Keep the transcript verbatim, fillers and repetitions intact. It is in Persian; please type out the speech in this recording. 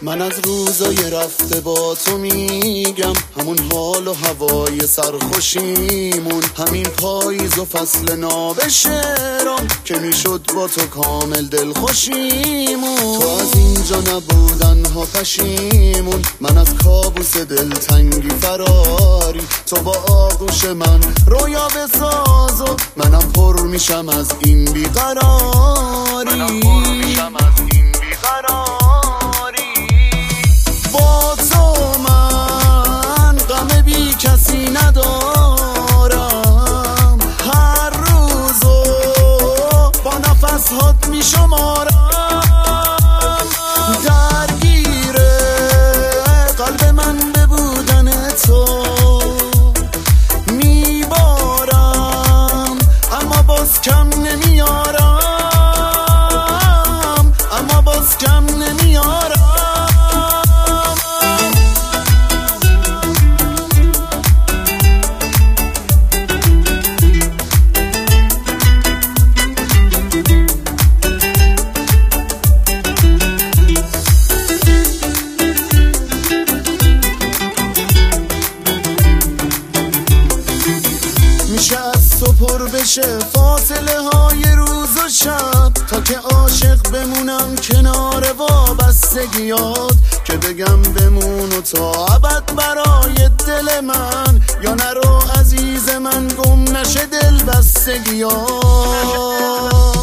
من از روزای رفته با تو میگم، همون حال و هوای سرخوشیمون، همین پاییز و فصل ناب شعرام که میشد با تو کامل دلخوشیمون. تو از اینجا نبودن ها پشیمون، من از کابوس دلتنگی فراری، تو با آغوش من رویا بساز و منم پر میشم از این بیقراری، منم پر میشم از این بیقراری. با تو من غم بی کسی ندارم، هر روزو با نفس هات میشمارم، درگیره قلب من به بودن تو میبارم، اما باز کم نمیارم، اما باز کم نمیارم. میشه از تو پر بشه فاصله های روز و شب، تا که عاشق بمونم کنار وابستگیات، که بگم بمون و تا ابد برای دل من، یا نرو عزیز من گم نشه دل بستگیات.